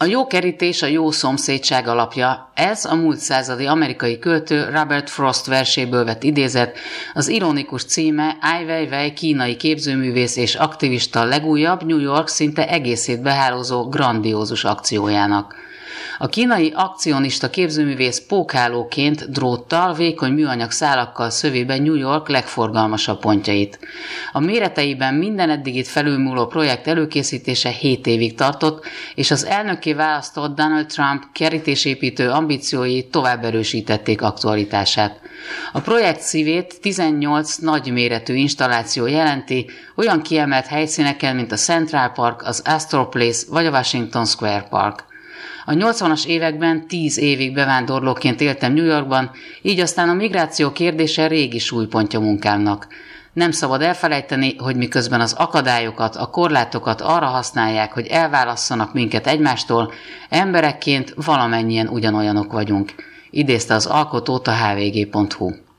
A jó kerítés a jó szomszédság alapja. Ez a múlt századi amerikai költő Robert Frost verséből vett idézet, az ironikus címe Ai Weiwei kínai képzőművész és aktivista legújabb New York szinte egészét behálózó grandiózus akciójának. A kínai akcionista képzőművész pókhálóként dróttal, vékony műanyag szálakkal szövi be New York legforgalmasabb pontjait. A méreteiben minden eddigit felülmúló projekt előkészítése 7 évig tartott, és az elnökké választott Donald Trump kerítésépítő ambíciói tovább erősítették aktualitását. A projekt szívét 18 nagyméretű installáció jelenti, olyan kiemelt helyszíneken, mint a Central Park, az Astor Place vagy a Washington Square Park. A 80-as években 10 évig bevándorlóként éltem New Yorkban, így aztán a migráció kérdése régi súlypontja munkámnak. Nem szabad elfelejteni, hogy miközben az akadályokat, a korlátokat arra használják, hogy elválasszanak minket egymástól, emberekként valamennyien ugyanolyanok vagyunk. Idézte az alkotót a hvg.hu.